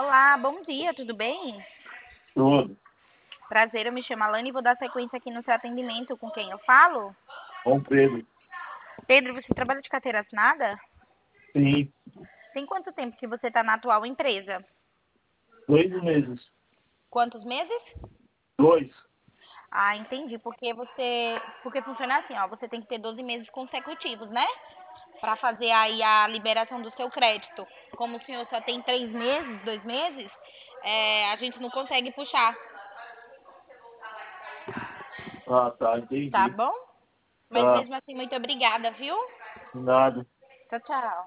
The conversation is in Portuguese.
Olá, bom dia, tudo bem? Tudo. Prazer, eu me chamo Alane e vou dar sequência aqui no seu atendimento. Com quem eu falo? Bom, Pedro. Pedro, você trabalha de carteira assinada? Sim, Tem quanto tempo que você está na atual empresa? 2 meses. Quantos meses? 2. Ah, entendi, porque funciona assim, ó, você tem que ter 12 meses consecutivos, né? Para fazer aí a liberação do seu crédito. Como o senhor só tem 3 meses, 2 meses, a gente não consegue puxar, Ah, tá, tá entendi. bom? Mas Tá, mesmo assim, muito obrigada, viu? nada. Tchau, tchau.